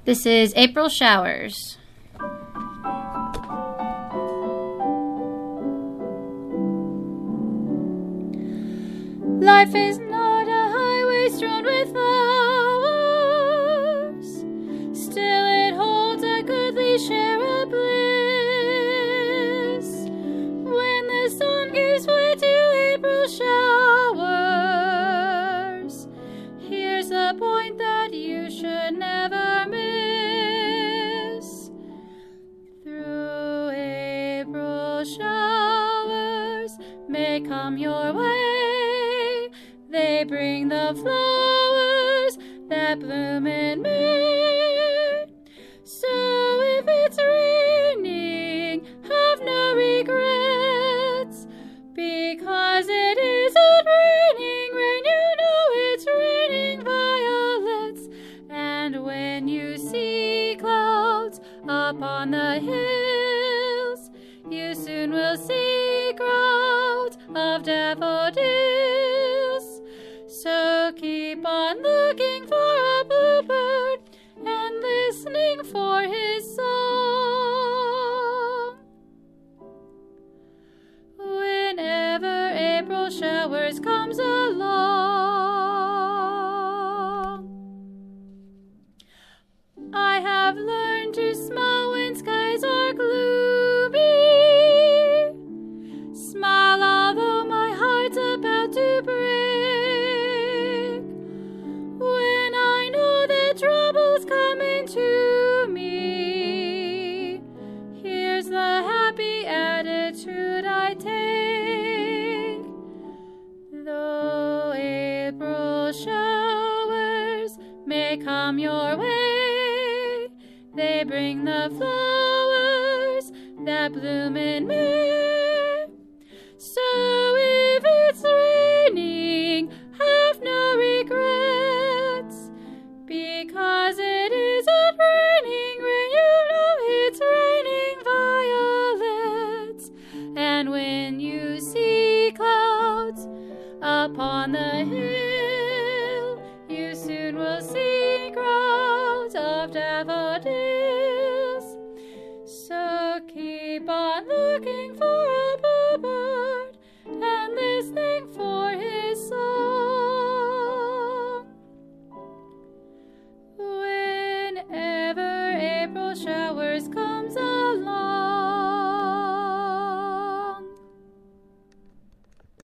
This is April Showers. Life is not a highway strewn with flowers. Still it holds a goodly share of bliss. When the sun gives way to April showers, here's the point that you should never miss. Through April showers may come your way. They bring the flowers that bloom in May. So if it's raining, have no regrets, because it isn't raining rain, you know it's raining violets. And when you see clouds up on the hills, you soon will see crowds of daffodils. So keep on looking for a bluebird and listening for his song. Whenever April showers comes along, I have learned to smile when skies are gloomy. Smile although my heart's about to break. When I know that trouble's coming to me, here's the happy attitude I take. Though April showers may come your way, they bring the flowers that bloom in May. So if it's raining, have no regrets, because it isn't raining rain, you know it's raining violets. And when you see clouds upon the hill, you soon will see crowds of daffodils.